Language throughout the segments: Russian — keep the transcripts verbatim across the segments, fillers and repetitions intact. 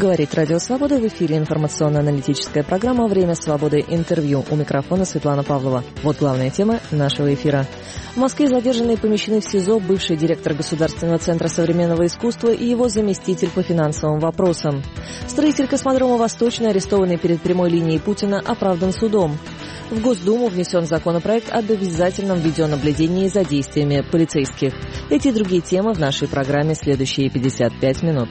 Говорит Радио Свобода, в эфире информационно-аналитическая программа «Время свободы. Интервью». У микрофона Светлана Павлова. Вот главная тема нашего эфира. В Москве задержанные помещены в СИЗО бывший директор Государственного центра современного искусства и его заместитель по финансовым вопросам. Строитель космодрома «Восточный», арестованный перед прямой линией Путина, оправдан судом. В Госдуму внесен законопроект об обязательном видеонаблюдении за действиями полицейских. Эти и другие темы в нашей программе следующие пятьдесят пять минут.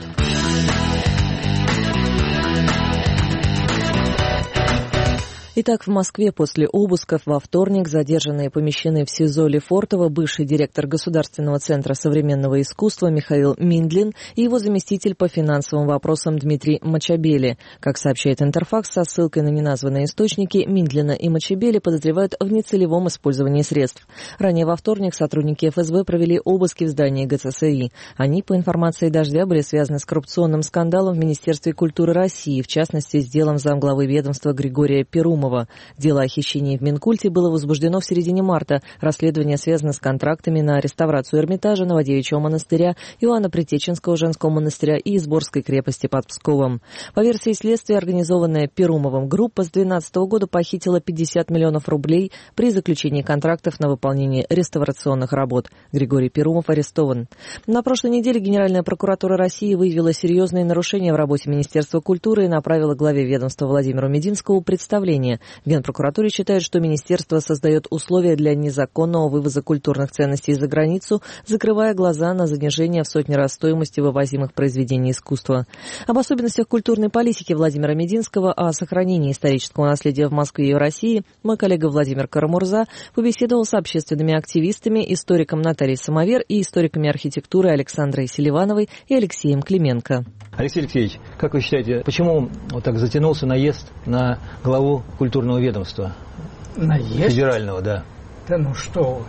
Итак, в Москве после обысков во вторник задержанные помещены в СИЗО Лефортово бывший директор Государственного центра современного искусства Михаил Миндлин и его заместитель по финансовым вопросам Дмитрий Мачабели. Как сообщает Интерфакс со ссылкой на неназванные источники, Миндлина и Мачабели подозревают в нецелевом использовании средств. Ранее во вторник сотрудники эф эс бэ провели обыски в здании гэ цэ эс и. Они, по информации «Дождя», были связаны с коррупционным скандалом в Министерстве культуры России, в частности, с делом замглавы ведомства Григория Перумова. Дело о хищении в Минкульте было возбуждено в середине марта. Расследование связано с контрактами на реставрацию Эрмитажа, Новодевичьего монастыря, Иоанна-Притеченского женского монастыря и Изборской крепости под Псковом. По версии следствия, организованная Перумовым группа с две тысячи двенадцатого года похитила пятьдесят миллионов рублей при заключении контрактов на выполнение реставрационных работ. Григорий Перумов арестован. На прошлой неделе Генеральная прокуратура России выявила серьезные нарушения в работе Министерства культуры и направила главе ведомства Владимиру Мединскому представление. В Генпрокуратуре считают, что министерство создает условия для незаконного вывоза культурных ценностей за границу, закрывая глаза на занижение в сотни раз стоимости вывозимых произведений искусства. Об особенностях культурной политики Владимира Мединского, о сохранении исторического наследия в Москве и в России мой коллега Владимир Карамурза побеседовал с общественными активистами, историком Натальей Самовер и историками архитектуры Александрой Селивановой и Алексеем Клименко. Алексей Алексеевич, как вы считаете, почему вот так затянулся наезд на главу культурного ведомства? Наезд? Федерального, да. Да ну что,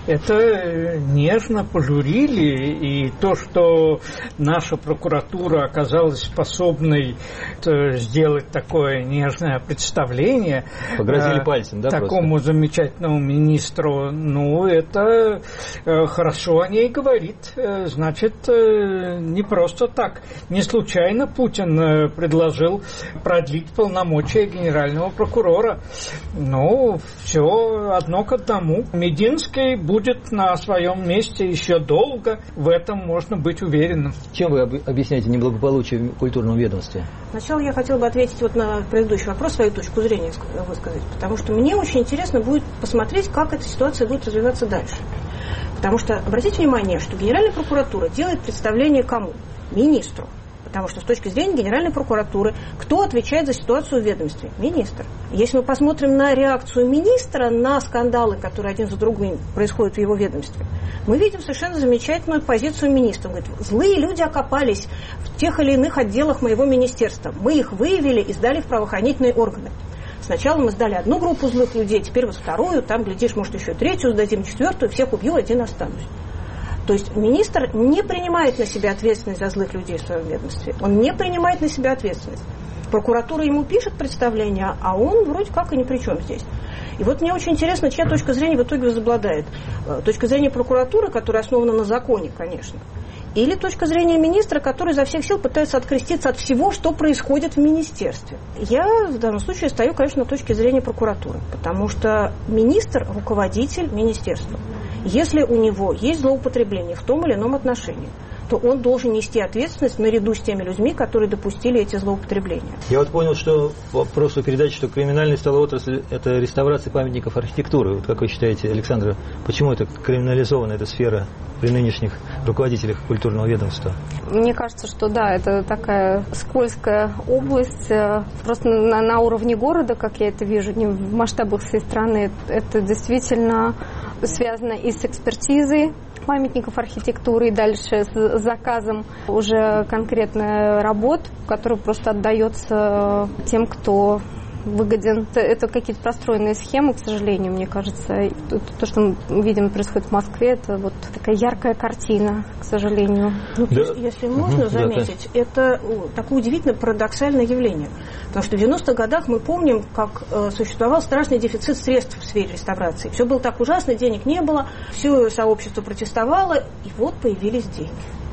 это нежно пожурили, и то, что наша прокуратура оказалась способной сделать такое нежное представление погрозили пальцем, да, такому просто? Замечательному министру, ну, это хорошо о ней говорит. Значит, не просто так. Не случайно Путин предложил продлить полномочия генерального прокурора. Ну, все одно к одному. Мединский будет на своем месте еще долго, в этом можно быть уверенным. Чем вы объясняете неблагополучие в культурном ведомстве? Сначала я хотела бы ответить вот на предыдущий вопрос, свою точку зрения высказать, потому что мне очень интересно будет посмотреть, как эта ситуация будет развиваться дальше. Потому что обратите внимание, что Генеральная прокуратура делает представление кому? Министру. Потому что с точки зрения Генеральной прокуратуры, кто отвечает за ситуацию в ведомстве? Министр. Если мы посмотрим на реакцию министра на скандалы, которые один за другим происходят в его ведомстве, мы видим совершенно замечательную позицию министра. Он говорит, злые люди окопались в тех или иных отделах моего министерства. Мы их выявили и сдали в правоохранительные органы. Сначала мы сдали одну группу злых людей, теперь вот вторую, там, глядишь, может, еще третью сдадим, четвертую, всех убью, один останусь. То есть министр не принимает на себя ответственность за злых людей в своем ведомстве. Он не принимает на себя ответственность. Прокуратура ему пишет представление, а он вроде как и ни при чем здесь. И вот мне очень интересно, чья точка зрения в итоге возобладает. Точка зрения прокуратуры, которая основана на законе, конечно, или точка зрения министра, который изо всех сил пытается откреститься от всего, что происходит в министерстве. Я в данном случае стою, конечно, на точке зрения прокуратуры, потому что министр – руководитель министерства. Если у него есть злоупотребление в том или ином отношении, то он должен нести ответственность наряду с теми людьми, которые допустили эти злоупотребления. Я вот понял, что в прошлой передаче, что криминальной стала отрасль – это реставрация памятников архитектуры. Вот как вы считаете, Александра, почему это криминализована эта сфера при нынешних руководителях культурного ведомства? Мне кажется, что да, это такая скользкая область. Просто на, на уровне города, как я это вижу, не в масштабах всей страны, это действительно связано и с экспертизой памятников архитектуры, и дальше с заказом уже конкретной работ, которая просто отдается тем, кто выгоден. Это, это какие-то простроенные схемы, к сожалению, мне кажется. То, то, что мы видим, происходит в Москве, это вот такая яркая картина, к сожалению. Ну, да. если, если можно заметить, да, это такое удивительно парадоксальное явление. Потому что в девяностых годах мы помним, как э, существовал страшный дефицит средств в сфере реставрации. Все было так ужасно, денег не было, все сообщество протестовало, и вот появились деньги.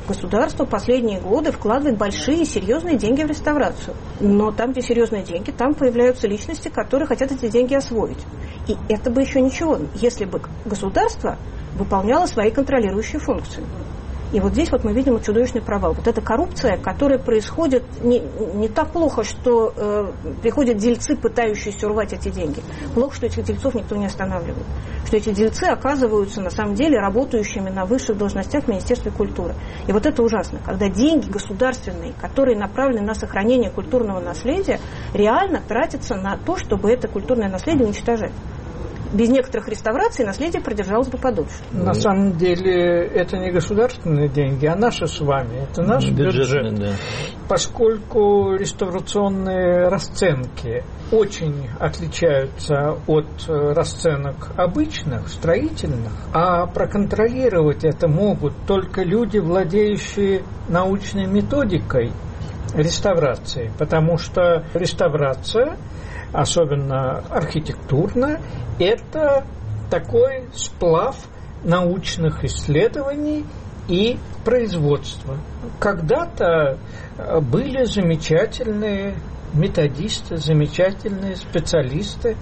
Государство последние годы вкладывает большие серьезные деньги в реставрацию. Но там, где серьезные деньги, там появляются личности, которые хотят эти деньги освоить. И это бы еще ничего, если бы государство выполняло свои контролирующие функции. И вот здесь вот мы видим чудовищный провал. Вот эта коррупция, которая происходит не, не так плохо, что э, приходят дельцы, пытающиеся урвать эти деньги. Плохо, что этих дельцов никто не останавливает. Что эти дельцы оказываются, на самом деле, работающими на высших должностях в Министерстве культуры. И вот это ужасно, когда деньги государственные, которые направлены на сохранение культурного наследия, реально тратятся на то, чтобы это культурное наследие уничтожать. Без некоторых реставраций наследие продержалось бы подольше. На самом деле это не государственные деньги, а наши с вами. Это наш бюджет. бюджет. Да. Поскольку реставрационные расценки очень отличаются от расценок обычных, строительных, а проконтролировать это могут только люди, владеющие научной методикой реставрации. Потому что реставрация, особенно архитектурная, это такой сплав научных исследований и производства. Когда-то были замечательные методисты, замечательные специалисты,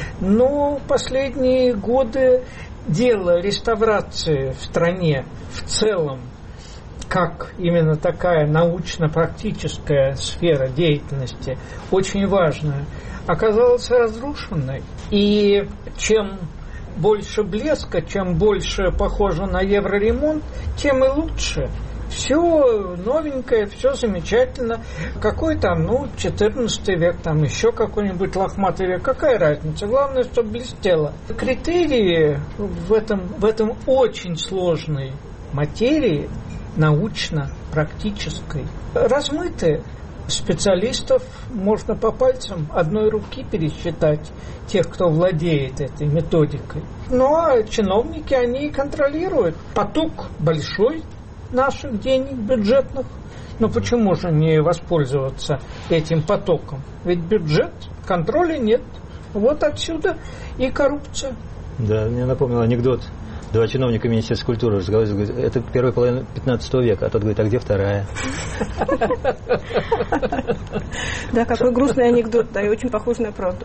но последние годы дело реставрации в стране в целом, как именно такая научно-практическая сфера деятельности, очень важная, оказалась разрушенной. И чем больше блеска, чем больше похоже на евроремонт, тем и лучше. Все новенькое, все замечательно. Какой там, ну, четырнадцатый век, там еще какой-нибудь лохматый век. Какая разница? Главное, чтобы блестело. Критерии в этом, в этом очень сложной материи, научно-практической, размыты. Специалистов можно по пальцам одной руки пересчитать, тех, кто владеет этой методикой. Ну а чиновники, они контролируют поток большой наших денег бюджетных. Но почему же не воспользоваться этим потоком? Ведь бюджет, контроля нет. Вот отсюда и коррупция. Да, мне напомнил анекдот. Два чиновника Министерства культуры разговаривали, говорят, это первая половина пятнадцатого века, а тот говорит, а где вторая? Да, какой грустный анекдот, да, и очень похож на правду.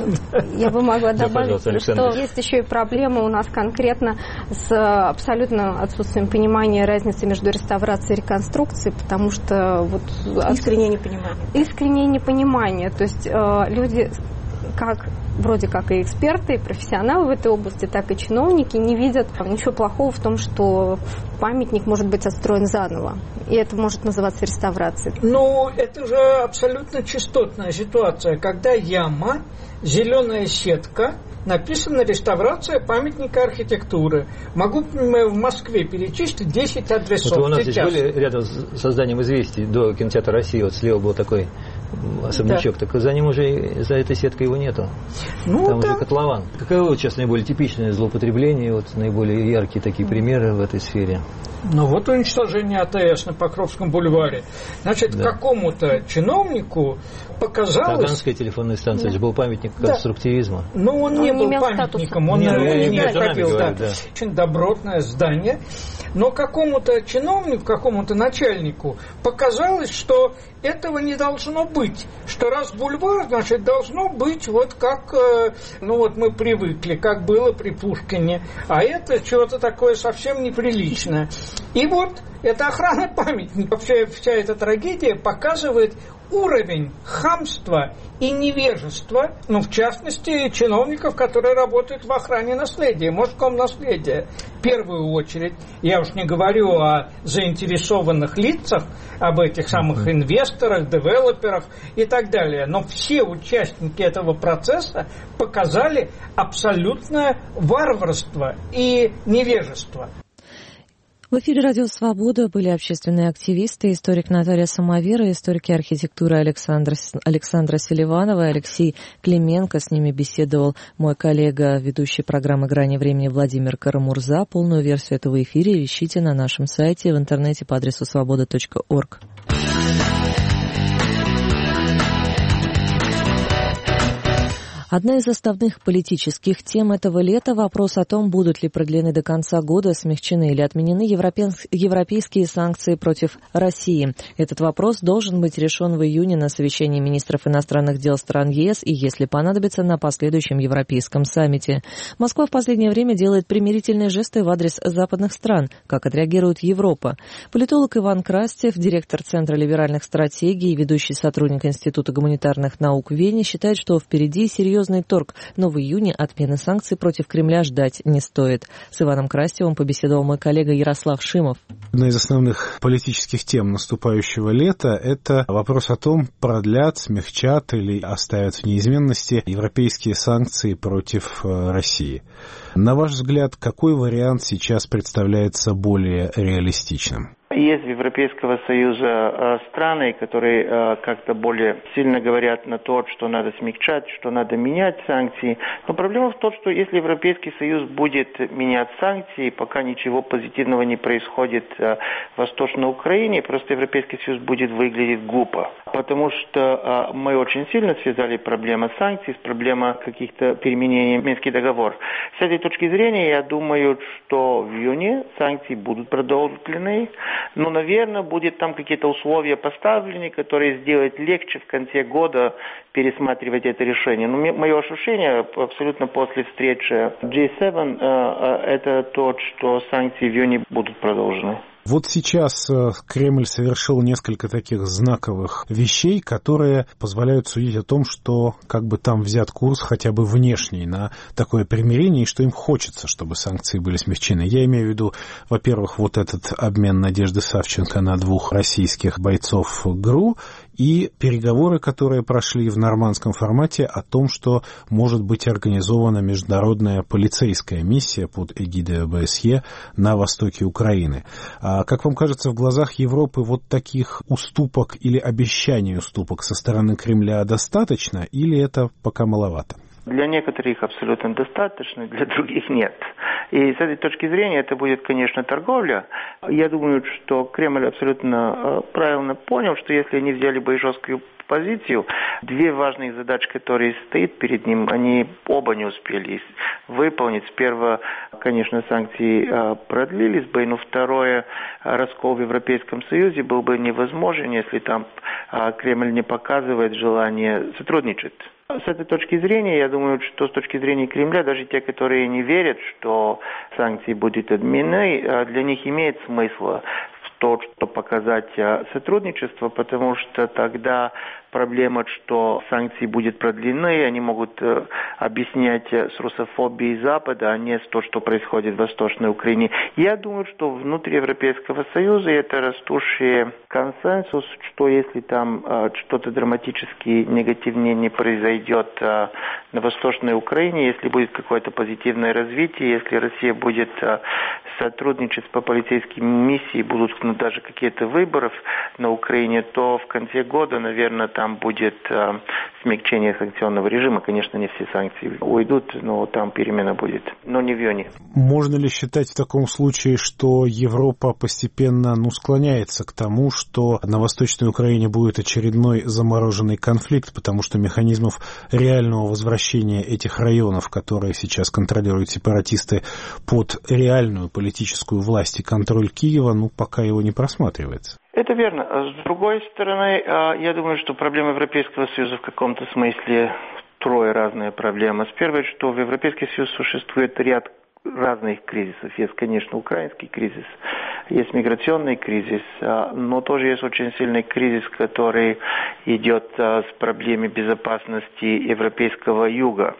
Я бы могла добавить, что есть еще и проблема у нас конкретно с абсолютным отсутствием понимания разницы между реставрацией и реконструкцией, потому что вот... Искреннее непонимание. Искреннее непонимание, то есть люди... как вроде как и эксперты, и профессионалы в этой области, так и чиновники не видят ничего плохого в том, что памятник может быть отстроен заново. И это может называться реставрацией. Ну, это же абсолютно частотная ситуация, когда яма, зеленая сетка, написано «Реставрация памятника архитектуры». Могу в Москве перечислить десять адресов. Вот у нас сейчас. Здесь были рядом с созданием «Известий» до кинотеатра «Россия», вот слева был такой особнячок, да. Так за ним уже, за этой сеткой его нету. Ну, там да. Уже котлован. Каково сейчас наиболее типичное злоупотребление, вот наиболее яркие такие примеры в этой сфере? Ну вот уничтожение АТС на Покровском бульваре. Значит, да. Какому-то чиновнику показалось... Таганская телефонная станция, да. же был памятник конструктивизма. Да. Ну, он, он не, не был памятником, статуса. он не, не, не входил. Да. Да. Очень добротное здание. Но какому-то чиновнику, какому-то начальнику показалось, что этого не должно быть. Что раз бульвар, значит, должно быть вот как, ну вот мы привыкли, как было при Пушкине. А это что-то такое совсем неприличное. И вот это охрана памятника. Вообще вся эта трагедия показывает уровень хамства и невежества, ну, в частности, чиновников, которые работают в охране наследия, мужском наследия. В первую очередь, я уж не говорю о заинтересованных лицах, об этих самых инвесторах, девелоперах и так далее, но все участники этого процесса показали абсолютное варварство и невежество. В эфире «Радио Свобода» были общественные активисты, историк Наталья Самовера, историки архитектуры Александра, Александра Селиванова и Алексей Клименко. С ними беседовал мой коллега, ведущий программы «Грани времени» Владимир Карамурза. Полную версию этого эфира ищите на нашем сайте в интернете по адресу свобода точка орг. Одна из основных политических тем этого лета – вопрос о том, будут ли продлены до конца года, смягчены или отменены европейские санкции против России. Этот вопрос должен быть решен в июне на совещании министров иностранных дел стран ЕС и, если понадобится, на последующем европейском саммите. Москва в последнее время делает примирительные жесты в адрес западных стран. Как отреагирует Европа? Политолог Иван Крастев, директор Центра либеральных стратегий и ведущий сотрудник Института гуманитарных наук в Вене, считает, что впереди серьезный торг, но в июне отмены санкций против Кремля ждать не стоит. С Иваном Крастевым побеседовал мой коллега Ярослав Шимов. Одна из основных политических тем наступающего лета – это вопрос о том, продлят, смягчат или оставят в неизменности европейские санкции против России. На ваш взгляд, какой вариант сейчас представляется более реалистичным? Есть в Европейского Союза страны, которые как-то более сильно говорят на то, что надо смягчать, что надо менять санкции. Но проблема в том, что если Европейский Союз будет менять санкции, пока ничего позитивного не происходит в Восточной Украине, просто Европейский Союз будет выглядеть глупо. Потому что мы очень сильно связали проблему санкций с проблемой каких-то переменений в Минский договор. С этой точки зрения, я думаю, что в июне санкции будут продолжены. Но, наверное, будет там какие-то условия поставлены, которые сделают легче в конце года пересматривать это решение. Но мое ощущение абсолютно после встречи джи семь это то, что санкции в июне будут продолжены. Вот сейчас Кремль совершил несколько таких знаковых вещей, которые позволяют судить о том, что как бы там взят курс хотя бы внешний на такое примирение, и что им хочется, чтобы санкции были смягчены. Я имею в виду, во-первых, вот этот обмен Надежды Савченко на двух российских бойцов ГРУ и переговоры, которые прошли в нормандском формате о том, что может быть организована международная полицейская миссия под эгидой о бэ эс е на востоке Украины. А как вам кажется, в глазах Европы вот таких уступок или обещаний уступок со стороны Кремля достаточно, или это пока маловато? Для некоторых абсолютно достаточно, для других нет. И с этой точки зрения это будет, конечно, торговля. Я думаю, что Кремль абсолютно правильно понял, что если они взяли бы жесткую позицию, две важные задачи, которые стоят перед ним, они оба не успели выполнить. Первое, конечно, санкции продлились бы, но второе, раскол в Европейском Союзе был бы невозможен, если там Кремль не показывает желание сотрудничать. С этой точки зрения, я думаю, что с точки зрения Кремля, даже те, которые не верят, что санкции будут отменены, для них имеет смысл в том, чтобы показать сотрудничество, потому что тогда проблема, что санкции будут продлены, они могут объяснять с русофобией Запада, а не с то, что происходит в Восточной Украине. Я думаю, что внутри Европейского Союза это растущий консенсус, что если там что-то драматически негативнее не произойдет на Восточной Украине, если будет какое-то позитивное развитие, если Россия будет сотрудничать по полицейским миссиям, будут ну, даже какие-то выборы на Украине, то в конце года, наверное, там будет э, смягчение санкционного режима. Конечно, не все санкции уйдут, но там перемена будет. Но не в июне. Можно ли считать в таком случае, что Европа постепенно ну, склоняется к тому, что на Восточной Украине будет очередной замороженный конфликт, потому что механизмов реального возвращения этих районов, которые сейчас контролируют сепаратисты, под реальную политическую власть и контроль Киева, ну, пока его не просматривается? Это верно. С другой стороны, я думаю, что проблема Европейского Союза в каком-то смысле трое разные проблемы. Первое, что в Европейском Союзе существует ряд разных кризисов. Есть, конечно, украинский кризис, есть миграционный кризис, но тоже есть очень сильный кризис, который идет с проблемой безопасности европейского юга.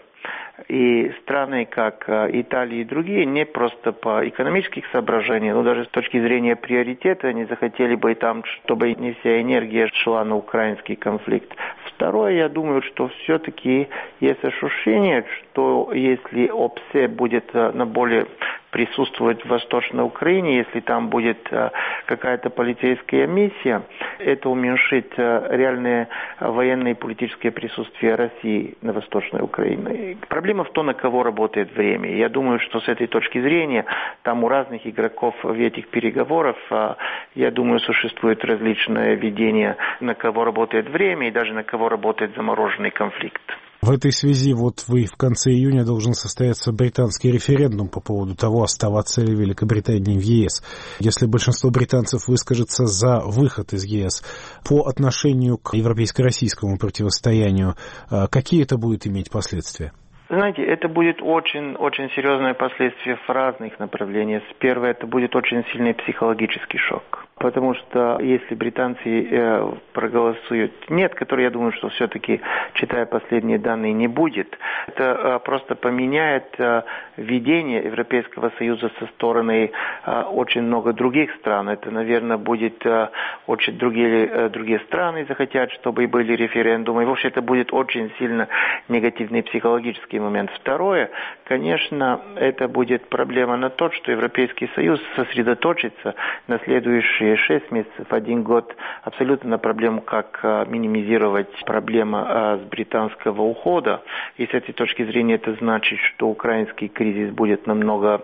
И страны, как Италия и другие, не просто по экономических соображениям, но даже с точки зрения приоритета, они захотели бы там, чтобы не вся энергия шла на украинский конфликт. Второе, я думаю, что все-таки есть ощущение, что если ОБСЕ будет на более присутствовать в Восточной Украине, если там будет какая-то полицейская миссия, это уменьшит реальное военное и политическое присутствие России на Восточной Украине. Проблема в том, на кого работает время. Я думаю, что с этой точки зрения, там у разных игроков в этих переговорах, я думаю, существует различное видение, на кого работает время и даже на кого работает замороженный конфликт. В этой связи вот вы в конце июня должен состояться британский референдум по поводу того, оставаться ли Великобритании в ЕС. Если большинство британцев выскажется за выход из ЕС по отношению к европейско-российскому противостоянию, какие это будет иметь последствия? Знаете, это будет очень-очень серьезное последствие в разных направлениях. Первое, это будет очень сильный психологический шок. Потому что если британцы э, проголосуют нет, который, я думаю, что все-таки, читая последние данные, не будет, это э, просто поменяет э, видение Европейского Союза со стороны э, очень много других стран. Это, наверное, будет э, очень другие, э, другие страны захотят, чтобы были референдумы. И вообще это будет очень сильно негативный психологический момент. Второе, конечно, это будет проблема на то, что Европейский Союз сосредоточится на следующие шесть месяцев, один год абсолютно на проблему, как минимизировать проблему с британского ухода. И с этой точки зрения это значит, что украинский кризис будет намного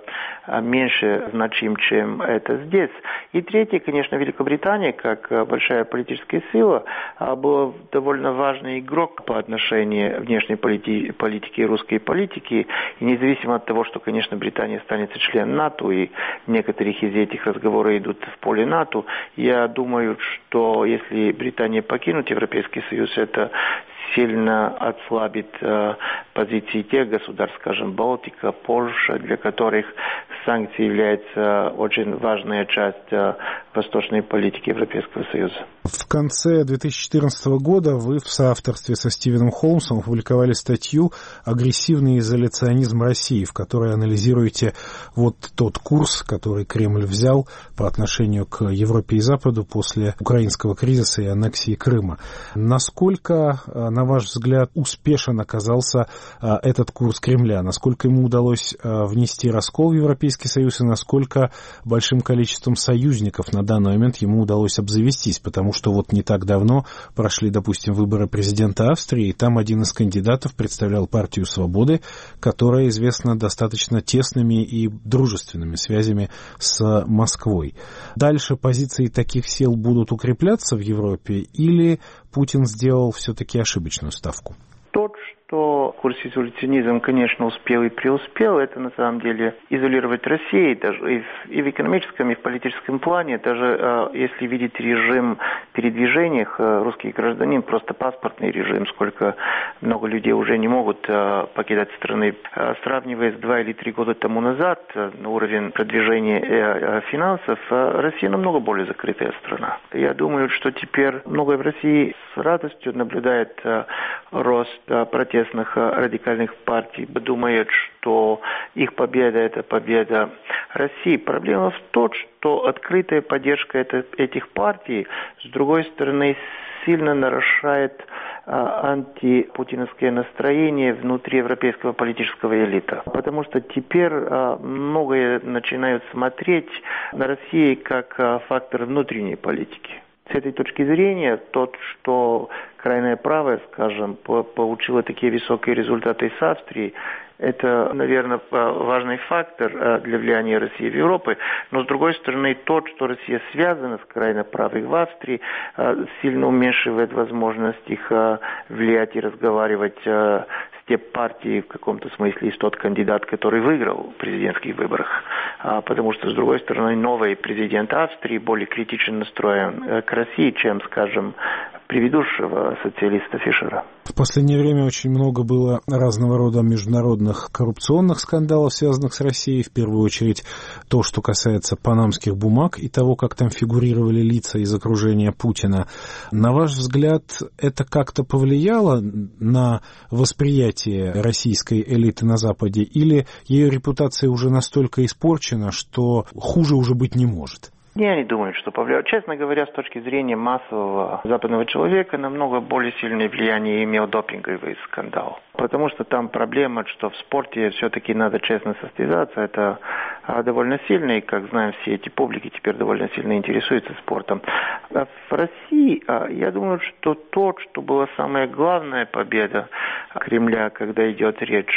меньше значим, чем это здесь. И третье, конечно, Великобритания, как большая политическая сила, была довольно важный игрок по отношению внешней полити- политики и русской политики. И независимо от того, что, конечно, Британия станет членом НАТО, и некоторых из этих разговоров идут в поле НАТО, я думаю, что если Британия покинет Европейский Союз, это сильно отслабит э, позиции тех государств, скажем, Балтика, Польша, для которых санкции являются очень важной частью э, восточной политики Европейского Союза. В конце две тысячи четырнадцатого года вы в соавторстве со Стивеном Холмсом опубликовали статью «Агрессивный изоляционизм России», в которой анализируете вот тот курс, который Кремль взял по отношению к Европе и Западу после украинского кризиса и аннексии Крыма. Насколько, на ваш взгляд, успешен оказался этот курс Кремля? Насколько ему удалось внести раскол в Европейский Союз и насколько большим количеством союзников на данный момент ему удалось обзавестись? Потому что вот не так давно прошли, допустим, выборы президента Австрии, и там один из кандидатов представлял партию «Свободы», которая известна достаточно тесными и дружественными связями с Москвой. Дальше позиции таких сил будут укрепляться в Европе или Путин сделал все-таки ошибочную ставку? Тот, что курс изоляционизма, конечно, успел и преуспел, это на самом деле изолировать Россию, даже и в, и в экономическом, и в политическом плане, даже э, если видеть режим передвижения э, русских гражданин, просто паспортный режим, сколько много людей уже не могут э, покидать страны. Э, сравнивая с два или три года тому назад, э, на уровень продвижения э, финансов, э, Россия намного более закрытая страна. Я думаю, что теперь многое в России с радостью наблюдает э, рост э, протестных радикальных партий, думают, что их победа – это победа России. Проблема в том, что открытая поддержка это, этих партий, с другой стороны, сильно нарушает а, антипутиновское настроение внутри европейского политического элита. Потому что теперь а, многие начинают смотреть на Россию как а, фактор внутренней политики. С этой точки зрения, тот, что крайняя правая, скажем, получила такие высокие результаты с Австрией, это, наверное, важный фактор для влияния России в Европе. Но, с другой стороны, тот, что Россия связана с крайне правой в Австрии, сильно уменьшивает возможность их влиять и разговаривать с те партии, в каком-то смысле, есть тот кандидат, который выиграл в президентских выборах. Потому что, с другой стороны, новый президент Австрии более критично настроен к России, чем, скажем, предыдущего социалиста Фишера. В последнее время очень много было разного рода международных коррупционных скандалов, связанных с Россией. В первую очередь то, что касается панамских бумаг и того, как там фигурировали лица из окружения Путина. На ваш взгляд, это как-то повлияло на восприятие российской элиты на Западе? Или ее репутация уже настолько испорчена, что хуже уже быть не может? Я не думаю, что повлияет. Честно говоря, с точки зрения массового западного человека, намного более сильное влияние имел допинговый скандал. Потому что там проблема, что в спорте все-таки надо честно состязаться. Это довольно сильно, и, как знаем, все эти публики теперь довольно сильно интересуются спортом. А в России, я думаю, что то, что была самая главная победа Кремля, когда идет речь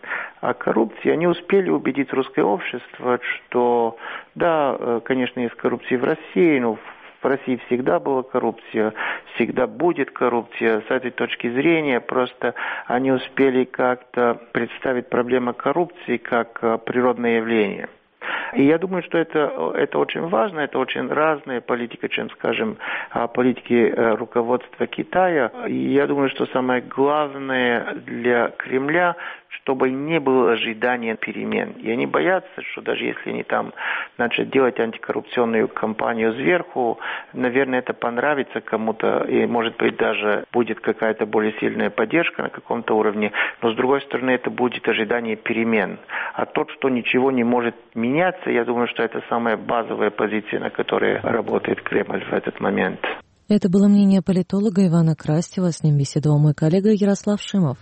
о коррупции, они успели убедить русское общество, что да, конечно, есть коррупция в России, но В России всегда была коррупция, всегда будет коррупция. С этой точки зрения просто они успели как-то представить проблему коррупции как природное явление. И я думаю, что это, это очень важно, это очень разная политика, чем, скажем, политики руководства Китая. И я думаю, что самое главное для Кремля, чтобы не было ожидания перемен. И они боятся, что даже если они там начнут делать антикоррупционную кампанию сверху, наверное, это понравится кому-то, и, может быть, даже будет какая-то более сильная поддержка на каком-то уровне, но, с другой стороны, это будет ожидание перемен. А тот, что ничего не может меняться, я думаю, что это самая базовая позиция, на которой работает Кремль в этот момент. Это было мнение политолога Ивана Крастева. С ним беседовал мой коллега Ярослав Шимов.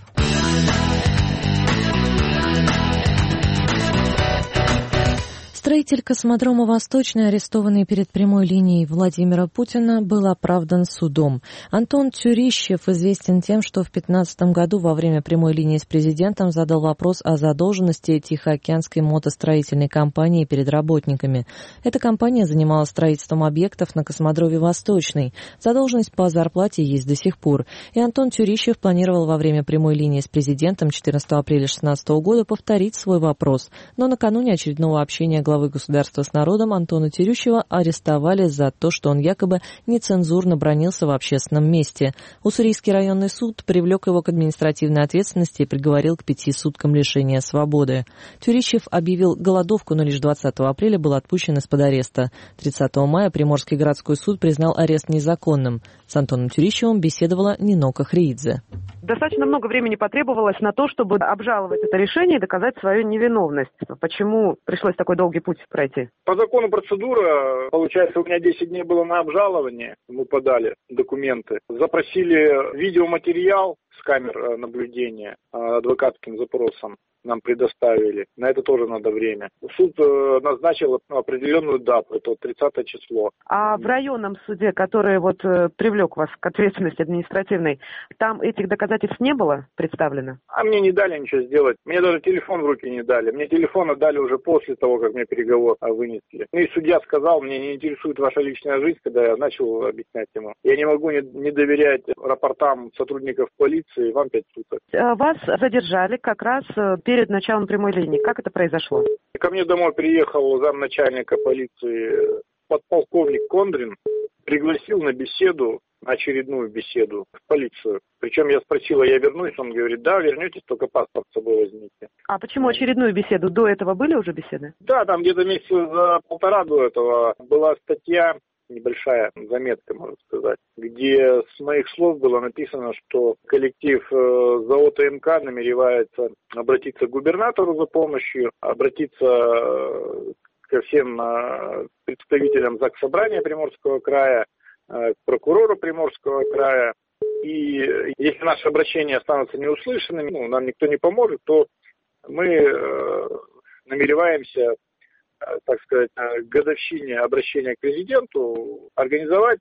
Строитель космодрома «Восточный», арестованный перед прямой линией Владимира Путина, был оправдан судом. Антон Тюрищев известен тем, что в две тысячи пятнадцатом году во время прямой линии с президентом задал вопрос о задолженности Тихоокеанской мотостроительной компании перед работниками. Эта компания занималась строительством объектов на космодроме «Восточный». Задолженность по зарплате есть до сих пор. И Антон Тюрищев планировал во время прямой линии с президентом четырнадцатого апреля две тысячи шестнадцатого года повторить свой вопрос. Но накануне очередного общения главы главы государства с народом Антона Тюрищева арестовали за то, что он якобы нецензурно бранился в общественном месте. Уссурийский районный суд привлек его к административной ответственности и приговорил к пяти суткам лишения свободы. Тюрищев объявил голодовку, но лишь двадцатого апреля был отпущен из-под ареста. тридцатого мая Приморский городской суд признал арест незаконным. С Антоном Тюрищевым беседовала Нино Кахриидзе. Достаточно много времени потребовалось на то, чтобы обжаловать это решение и доказать свою невиновность. Почему пришлось такой долгий путь пройти? По закону процедура, получается, у меня десять дней было на обжалование. Мы подали документы. Запросили видеоматериал с камер наблюдения адвокатским запросом. Нам предоставили. На это тоже надо время. Суд назначил определенную дату, это тридцатое число. А в районном суде, который вот привлек вас к ответственности административной, там этих доказательств не было представлено? А мне не дали ничего сделать. Мне даже телефон в руки не дали. Мне телефон отдали уже после того, как мне переговор вынесли. Ну и судья сказал, мне не интересует ваша личная жизнь, когда я начал объяснять ему. Я не могу не, не доверять рапортам сотрудников полиции, вам пять суток. Вас задержали как раз перед перед началом прямой линии. Как это произошло? Ко мне домой приехал замначальника полиции подполковник Кондрин, пригласил на беседу, очередную беседу в полицию. Причем я спросила, я вернусь, он говорит, да, вернетесь, только паспорт с собой возьмите. А почему очередную беседу? До этого были уже беседы? Да, там где-то месяца за полтора до этого была статья, небольшая заметка, можно сказать, где с моих слов было написано, что коллектив ЗАО ТМК намеревается обратиться к губернатору за помощью, обратиться ко всем представителям Заксобрания Приморского края, к прокурору Приморского края. И если наши обращения останутся неуслышанными, ну, нам никто не поможет, то мы намереваемся, так сказать, к годовщине обращения к президенту организовать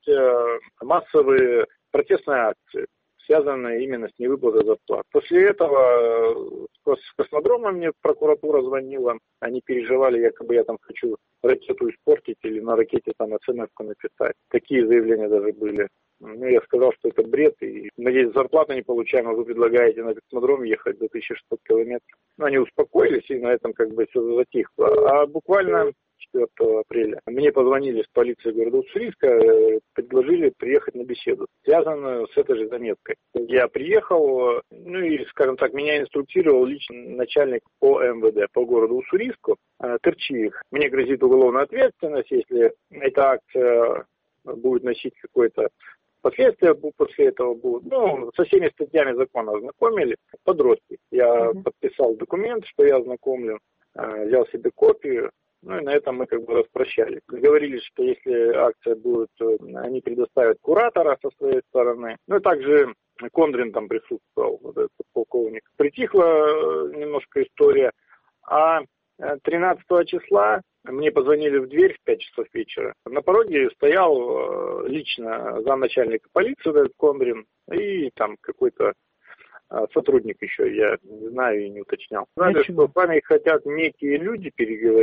массовые протестные акции, связанные именно с невыплатой зарплат. После этого с космодрома мне прокуратура звонила, они переживали, якобы я там хочу ракету испортить или на ракете там оценку написать. Такие заявления даже были. Ну, я сказал, что это бред, и, надеюсь, зарплату не получаем, а вы предлагаете на космодром ехать до тысячи шестисот километров. Ну, они успокоились, и на этом как бы все затихло. А буквально четвёртого апреля мне позвонили с полиции города Уссурийска, предложили приехать на беседу, связанную с этой же заметкой. Я приехал, ну и, скажем так, меня инструктировал лично начальник по эм вэ дэ по городу Уссурийску, Терчиих. Мне грозит уголовная ответственность, если эта акция будет носить какой-то последствия после этого будут. Ну, со всеми статьями закона ознакомили. Подростки. Я mm-hmm. подписал документ, что я ознакомлен, взял себе копию. Ну и на этом мы как бы распрощались. Договорились, что если акция будет, они предоставят куратора со своей стороны. Ну и также Кондрин там присутствовал, вот этот полковник. Притихла немножко история. А тринадцатого числа мне позвонили в дверь в пять часов вечера. На пороге стоял лично замначальника полиции, этот Кондрин, и там какой-то сотрудник еще, я не знаю и не уточнял. Знали, что с вами хотят некие люди переговорить,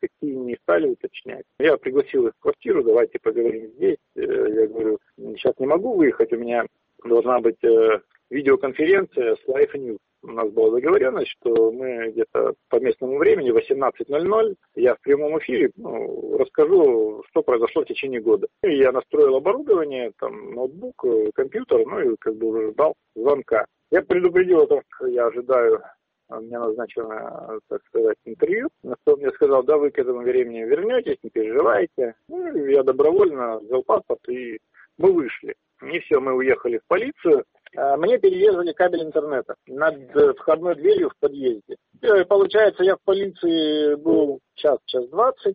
какие не стали уточнять. Я пригласил их в квартиру, давайте поговорим здесь. Я говорю, сейчас не могу выехать, у меня должна быть видеоконференция с Life News. У нас была договоренность, что мы где-то по местному времени, восемнадцать ноль ноль, я в прямом эфире ну, расскажу, что произошло в течение года. И я настроил оборудование, там, ноутбук, компьютер, ну и как бы уже ждал звонка. Я предупредил о том, что я ожидаю, мне назначено, так сказать, интервью. На что он мне сказал, да, вы к этому времени вернетесь, не переживайте. Ну, я добровольно взял паспорт, и мы вышли. И все, мы уехали в полицию. Мне перерезали кабель интернета над входной дверью в подъезде. И, получается, я в полиции был час, час двадцать.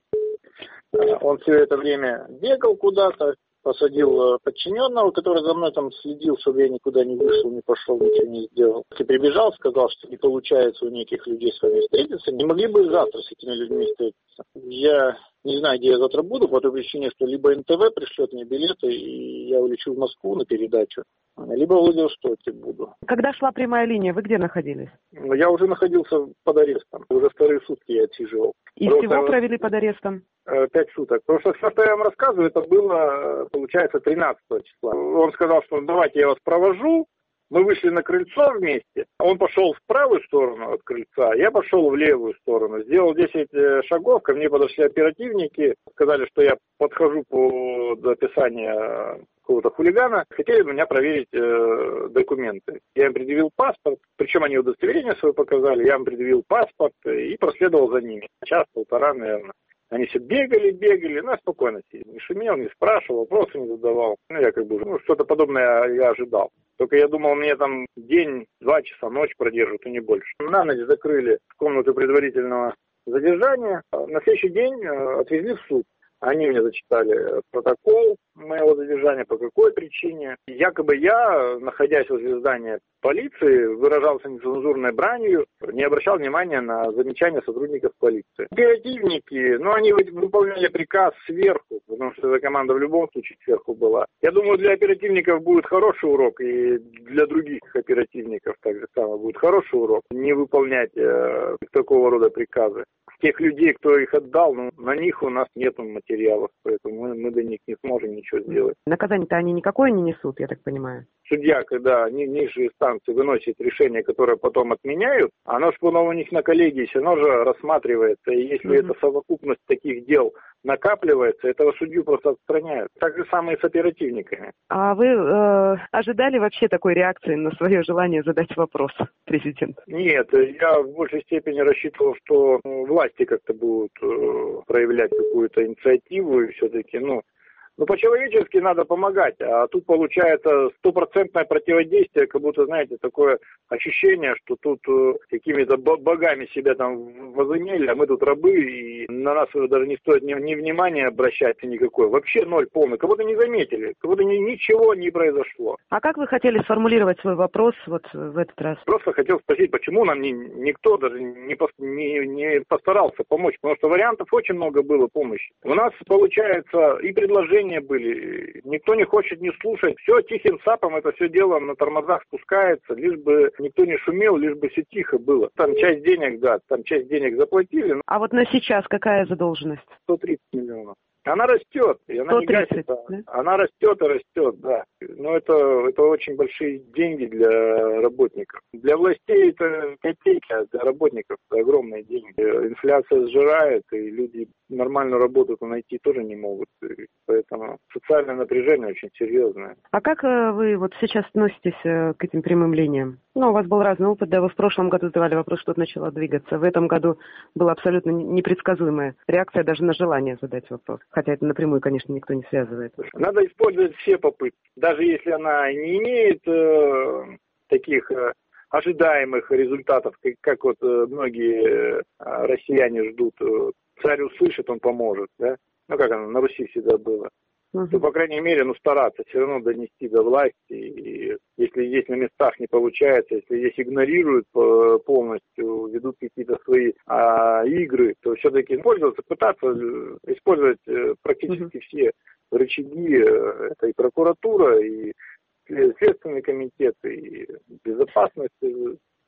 Он все это время бегал куда-то, посадил подчиненного, который за мной там следил, чтобы я никуда не вышел, не пошел, ничего не сделал. И прибежал, сказал, что не получается у неких людей с вами встретиться. Не могли бы завтра с этими людьми встретиться? Я не знаю, где я завтра буду, по той причине, что либо эн тэ вэ пришлет мне билеты, и я улечу в Москву на передачу, либо в Владивостоке буду. Когда шла прямая линия, вы где находились? Я уже находился под арестом. Уже вторые сутки я отсиживал. И Просто всего провели под арестом? Пять суток. Потому что все, что я вам рассказываю, это было, получается, тринадцатого числа. Он сказал, что давайте я вас провожу. Мы вышли на крыльцо вместе. Он пошел в правую сторону от крыльца, я пошел в левую сторону. Сделал десять шагов, ко мне подошли оперативники, сказали, что я подхожу под описание какого-то хулигана. Хотели меня проверить э, документы. Я им предъявил паспорт, причем они удостоверение свое показали, я им предъявил паспорт и проследовал за ними. Час-полтора, наверное. Они все бегали, бегали, ну, я спокойно сидел. Не шумел, не спрашивал, вопросы не задавал. Ну, я как бы уже, ну, что-то подобное я ожидал. Только я думал, мне там день, два часа, ночь продержат, и не больше. На ночь закрыли комнату предварительного задержания. На следующий день отвезли в суд. Они мне зачитали протокол моего задержания, по какой причине. Якобы я, находясь возле здания полиции, выражался нецензурной бранью, не обращал внимания на замечания сотрудников полиции. Оперативники, ну, они выполняли приказ сверху, потому что эта команда в любом случае сверху была. Я думаю, для оперативников будет хороший урок, и для других оперативников также самое будет хороший урок, не выполнять э, такого рода приказы. Тех людей, кто их отдал, ну, на них у нас нет материалов, поэтому мы, мы до них не сможем ничего сделать. Наказание-то они никакое не несут, я так понимаю? Судья, когда ни, низшие инстанции выносят решение, которое потом отменяют, оно же у них на коллегии все равно же рассматривается, и если mm-hmm. эта совокупность таких дел накапливается, этого судью просто отстраняют. Так же самое и с оперативниками. А вы э, ожидали вообще такой реакции на свое желание задать вопрос президенту? Нет, я в большей степени рассчитывал, что ну, власти как-то будут э, проявлять какую-то инициативу и все-таки, ну, Ну, по-человечески надо помогать, а тут получается стопроцентное противодействие, как будто, знаете, такое ощущение, что тут э, какими-то богами себя там возымели, а мы тут рабы, и на нас уже даже не стоит ни, ни внимания обращать никакое. Вообще ноль полный, как будто не заметили, как будто ни, ничего не произошло. А как вы хотели сформулировать свой вопрос вот в этот раз? Просто хотел спросить, почему нам ни, никто даже не, не, не постарался помочь, потому что вариантов очень много было помощи. У нас, получается, и предложение были. Никто не хочет не слушать. Все тихим сапом это все дело на тормозах спускается, лишь бы никто не шумел, лишь бы все тихо было. Там часть денег, да, там часть денег заплатили. А вот на сейчас какая задолженность? сто тридцать миллионов. Она растет, и она сто не тридцать, гасится. Да? Она растет и растет, да. Но это, это очень большие деньги для работников. Для властей это копейки, а для работников это огромные деньги. Инфляция сжирает, и люди нормальную работу найти тоже не могут. И поэтому социальное напряжение очень серьезное. А как вы вот сейчас относитесь к этим прямым линиям? Ну, у вас был разный опыт, да, вы в прошлом году задавали вопрос, что-то начало двигаться. В этом году была абсолютно непредсказуемая реакция даже на желание задать вопрос. Хотя это напрямую, конечно, никто не связывает. Надо использовать все попытки. Даже если она не имеет э, таких э, ожидаемых результатов, как, как вот э, многие э, россияне ждут. Э, царь услышит, он поможет, да? Ну, как оно на Руси всегда было. Uh-huh. То, по крайней мере, ну, стараться все равно донести до власти. И если здесь на местах не получается, если здесь игнорируют полностью, ведут какие-то свои а, игры, то все-таки пользоваться, пытаться использовать практически uh-huh. все рычаги. Это и прокуратура, и Следственный комитет, и безопасность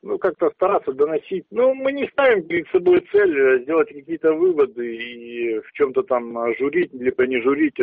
ну, как-то стараться доносить. Ну, мы не ставим перед собой цель сделать какие-то выводы и в чем-то там журить, либо не журить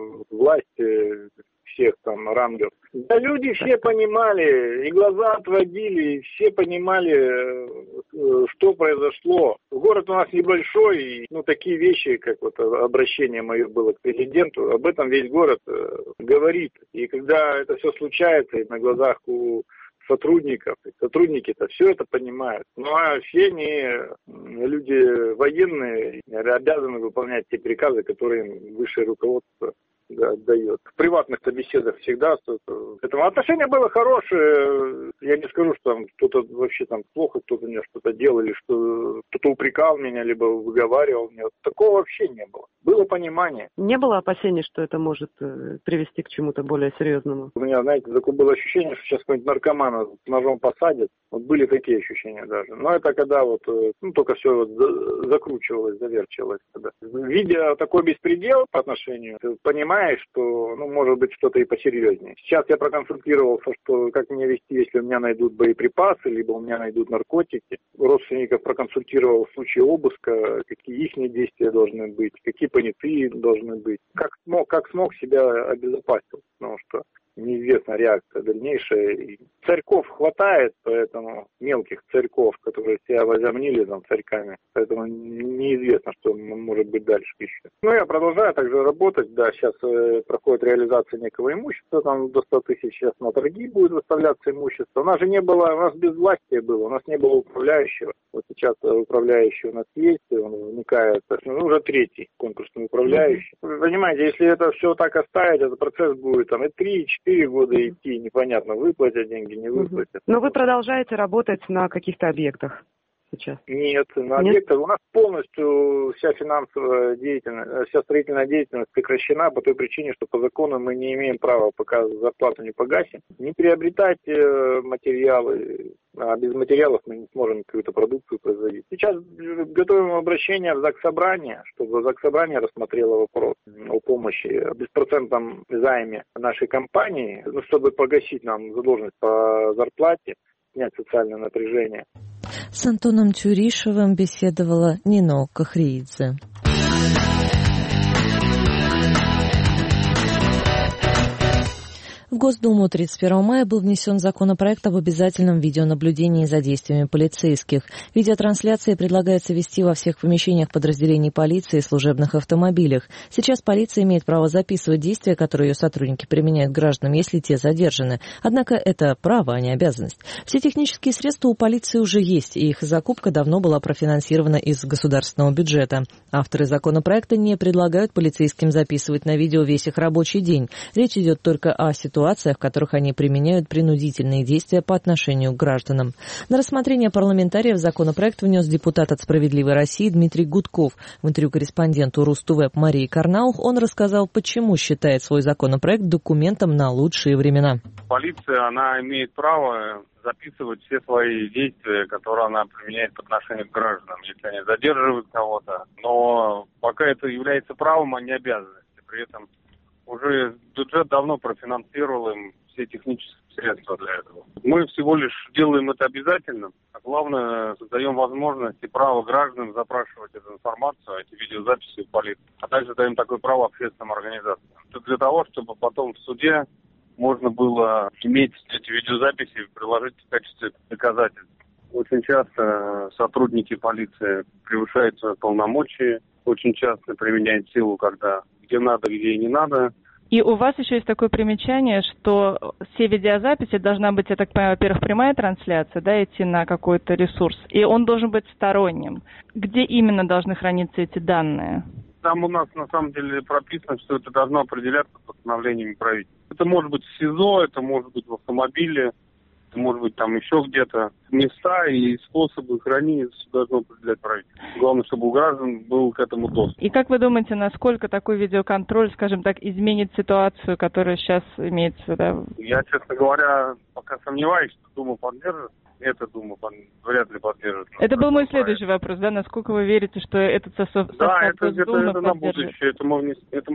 власти всех там рангов. Да люди все понимали, и глаза отводили, и все понимали, что произошло. Город у нас небольшой, и ну, такие вещи, как вот обращение мое было к президенту, об этом весь город говорит. И когда это все случается, и на глазах у сотрудников, и сотрудники-то все это понимают. Ну а все они люди военные, обязаны выполнять те приказы, которые им высшее руководство да, дает. В приватных-то беседах всегда этому отношение было хорошее. Я не скажу, что там кто-то вообще там плохо, кто-то мне что-то делал, или что кто-то упрекал меня, либо выговаривал меня. Такого вообще не было. Было понимание. Не было опасений, что это может привести к чему-то более серьезному? У меня, знаете, такое было ощущение, что сейчас какой-нибудь наркомана ножом посадят. Вот были такие ощущения даже. Но это когда вот, ну, только все вот закручивалось, заверчивалось. Тогда. Видя такой беспредел по отношению, ты понимаешь, что, ну, может быть, что-то и посерьезнее. Сейчас я проконсультировался, что как мне вести, если у меня найдут боеприпасы, либо у меня найдут наркотики. Родственников проконсультировал в случае обыска, какие их действия должны быть, какие понятые должны быть. Как смог, как смог себя обезопасил, потому что неизвестна реакция дальнейшая. И царьков хватает, поэтому мелких царьков, которые себя возомнили там царьками, поэтому неизвестно, что может быть дальше еще. Ну, я продолжаю также работать, да, сейчас э, проходит реализация некого имущества, там до ста тысяч, сейчас на торги будет выставляться имущество. У нас же не было, у нас безвластие было, у нас не было управляющего. Вот сейчас управляющий у нас есть, и он вникает, ну, уже третий конкурсный управляющий. Вы понимаете, если это все так оставить, этот процесс будет там и три, и четыре года идти, непонятно, выплатят деньги, не выплатят. Но вы продолжаете работать на каких-то объектах сейчас? Нет, на Нет? объектах у нас полностью вся финансовая деятельность, вся строительная деятельность прекращена по той причине, что по закону мы не имеем права, пока зарплату не погасим, не приобретать материалы, а без материалов мы не сможем какую-то продукцию производить. Сейчас готовим обращение в Заксобрание, чтобы Заксобрание рассмотрело вопрос о помощи о беспроцентном займе нашей компании, ну, чтобы погасить нам задолженность по зарплате, снять социальное напряжение. С Антоном Тюришевым беседовала Нино Кахриидзе. В Госдуму тридцать первого мая был внесен законопроект об обязательном видеонаблюдении за действиями полицейских. Видеотрансляции предлагается вести во всех помещениях подразделений полиции и служебных автомобилях. Сейчас полиция имеет право записывать действия, которые ее сотрудники применяют к гражданам, если те задержаны. Однако это право, а не обязанность. Все технические средства у полиции уже есть, и их закупка давно была профинансирована из государственного бюджета. Авторы законопроекта не предлагают полицейским записывать на видео весь их рабочий день. Речь идет только о ситуации, в которых они применяют принудительные действия по отношению к гражданам. На рассмотрение парламентариев законопроект внес депутат от «Справедливой России» Дмитрий Гудков. В интервью корреспонденту Рустувеб Марии Карнаух он рассказал, почему считает свой законопроект документом на лучшие времена. Полиция, она имеет право записывать все свои действия, которые она применяет по отношению к гражданам, если они задерживают кого-то. Но пока это является правом, а не обязанностью. При этом уже бюджет давно профинансировал им все технические средства для этого. Мы всего лишь делаем это обязательным, а главное, создаем возможность и право гражданам запрашивать эту информацию, эти видеозаписи в полицию. А также даем такое право общественным организациям. Это для того, чтобы потом в суде можно было иметь эти видеозаписи и приложить в качестве доказательств. Очень часто сотрудники полиции превышают свои полномочия, очень часто применяют силу, когда где надо, где и не надо. И у вас еще есть такое примечание, что все видеозаписи должна быть, я так понимаю, во-первых, прямая трансляция, да, идти на какой-то ресурс, и он должен быть сторонним. Где именно должны храниться эти данные? Там у нас на самом деле прописано, что это должно определяться постановлениями правительства. Это может быть в СИЗО, это может быть в автомобиле, это может быть там еще где-то. Места и способы хранения должно определять правительство. Главное, чтобы у граждан был к этому доступ. И как вы думаете, насколько такой видеоконтроль, скажем так, изменит ситуацию, которая сейчас имеется? Да? Я, честно говоря, пока сомневаюсь, что Дума поддержит. Это, думаю, вряд ли поддержит. Это был мой следующий вопрос, да? Насколько вы верите, что этот состав Да, это, это, это на будущее. Это, это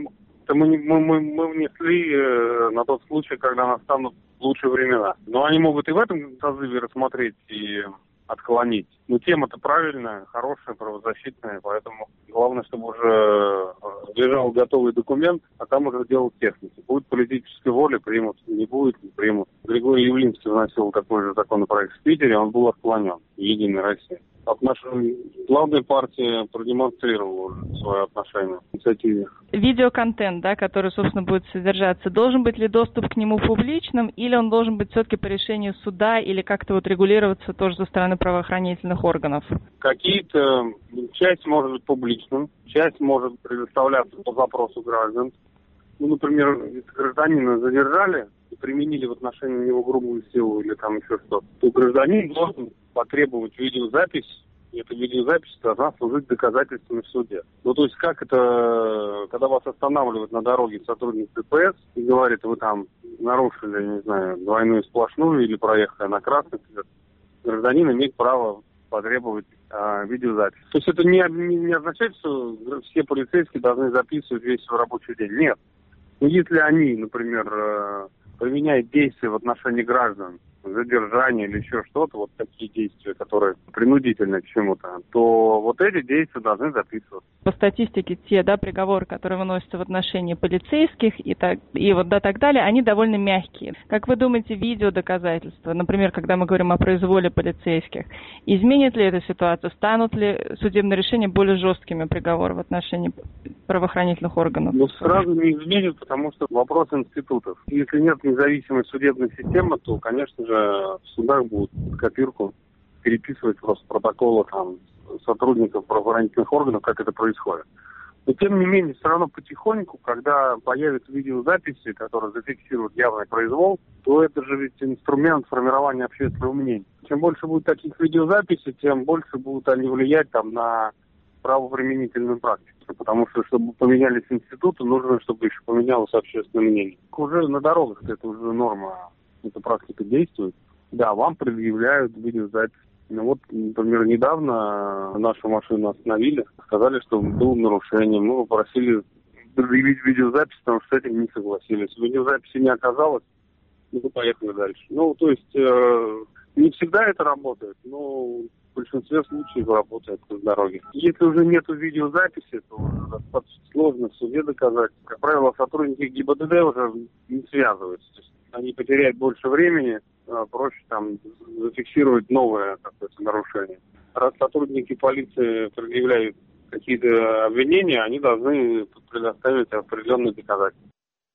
Это мы, мы, мы, мы внесли э, на тот случай, когда настанут лучшие времена. Но они могут и в этом созыве рассмотреть и отклонить. Но тема-то правильная, хорошая, правозащитная, поэтому главное, чтобы уже лежал готовый документ, а там уже дело техники. Будет политическая воля, примут, не будет, не примут. Григорий Явлинский вносил такой же законопроект в Питере, он был отклонен. Единая Россия. От нашей главной партии продемонстрировала уже свое отношение к инициативе. Видеоконтент, да, который, собственно, будет содержаться, должен быть ли доступ к нему публичным, или он должен быть все-таки по решению суда, или как-то вот регулироваться тоже со стороны правоохранительных органов? Какие-то, часть может быть публичным, часть может предоставляться по запросу граждан. Ну, например, если гражданина задержали и применили в отношении него грубую силу или там еще что-то, то гражданин должен потребовать видеозапись, и эта видеозапись должна служить доказательством в суде. Ну, то есть, как это, когда вас останавливают на дороге сотрудник ДПС и говорит, вы там нарушили, не знаю, двойную сплошную или проехали на красный свет, гражданин имеет право потребовать а, видеозапись. То есть, это не, не, не означает, что все полицейские должны записывать весь свой рабочий день. Нет. Но если они, например, применяют действия в отношении граждан, задержание или еще что-то, вот такие действия, которые принудительны к чему-то, то вот эти действия должны записываться. По статистике, те, да, приговоры, которые выносятся в отношении полицейских и так, и вот да, так далее, они довольно мягкие. Как вы думаете, видеодоказательства, например, когда мы говорим о произволе полицейских, изменит ли эта ситуацию? Станут ли судебные решения более жесткими приговоры в отношении правоохранительных органов? Ну, сразу не изменит, потому что вопрос институтов. Если нет независимой судебной системы, то, конечно же, в судах будут копирку переписывать просто протоколы там сотрудников правоохранительных органов, как это происходит. Но, тем не менее, все равно потихоньку, когда появятся видеозаписи, которые зафиксируют явный произвол, то это же ведь инструмент формирования общественного мнения. Чем больше будет таких видеозаписей, тем больше будут они влиять там на правоприменительную практику. Потому что, чтобы поменялись институты, нужно, чтобы еще поменялось общественное мнение. Уже на дорогах это уже норма, эта практика действует. Да, вам предъявляют видеозапись. Ну вот, например, недавно нашу машину остановили, сказали, что было нарушение. Мы попросили предъявить видеозапись, потому что с этим не согласились. Видеозаписи не оказалось, и мы поехали дальше. Ну, то есть, э, не всегда это работает, но в большинстве случаев работает на дороге. Если уже нету видеозаписи, то уже достаточно сложно в суде доказать. Как правило, сотрудники ГИБДД уже не связываются. То есть они потеряют больше времени, проще там зафиксировать новое какое-то нарушение. Раз сотрудники полиции предъявляют какие-то обвинения, они должны предоставить определенные доказательства.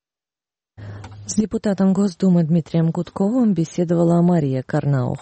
С депутатом Госдумы Дмитрием Гудковым беседовала Мария Карнаух.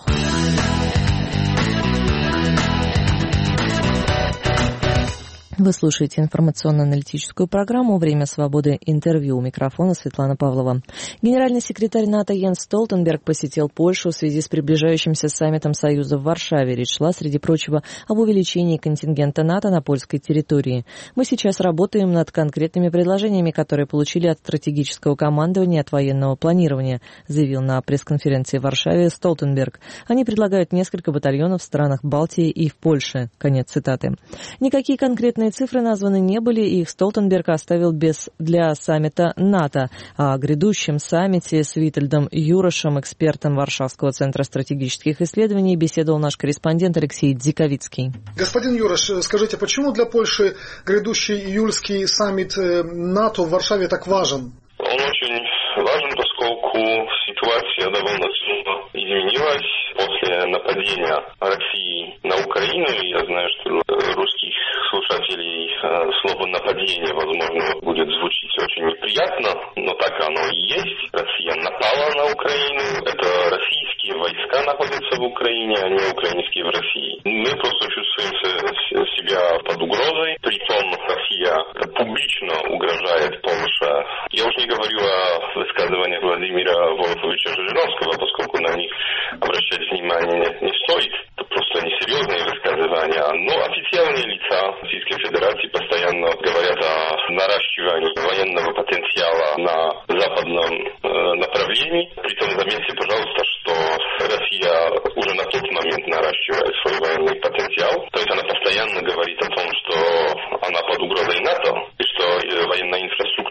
Вы слушаете информационно-аналитическую программу «Время свободы. Интервью». У микрофона Светлана Павлова. Генеральный секретарь НАТО Йенс Столтенберг посетил Польшу в связи с приближающимся саммитом Союза в Варшаве. Речь шла, среди прочего, об увеличении контингента НАТО на польской территории. Мы сейчас работаем над конкретными предложениями, которые получили от стратегического командования и от военного планирования, заявил на пресс-конференции в Варшаве Столтенберг. Они предлагают несколько батальонов в странах Балтии и в Польше. Конец цитаты. Никакие конкретные цифры названы не были, и их Столтенберг оставил без для саммита НАТО. О грядущем саммите с Витольдом Юрошем, экспертом Варшавского центра стратегических исследований, беседовал наш корреспондент Алексей Дзиковицкий. Господин Юрош, скажите, почему для Польши грядущий июльский саммит НАТО в Варшаве так важен? Он очень важен, поскольку ситуация довольно сильно изменилась после нападения России на Украину. Я знаю, что русских слушателей слово «нападение», возможно, будет звучить очень неприятно, но так оно и есть. Россия напала на Украину. Это российские войска находятся в Украине, а не украинские в России. Мы просто чувствуем себя под угрозой. Притом Россия публично угрожает Польше. Я уж не говорю о высказываниях Владимира Волфовича Жириновского, поскольку на них обращать внимание не стоит. Это просто несерьезные высказывания. Но официальные лица Российской Федерации постоянно говорят о наращивании военного потенциала на западном э, направлении. Притом заметьте, пожалуйста, что Россия уже на тот момент наращивает свой военный потенциал. То есть она постоянно говорит о том, что она под угрозой НАТО и что военная инфраструктура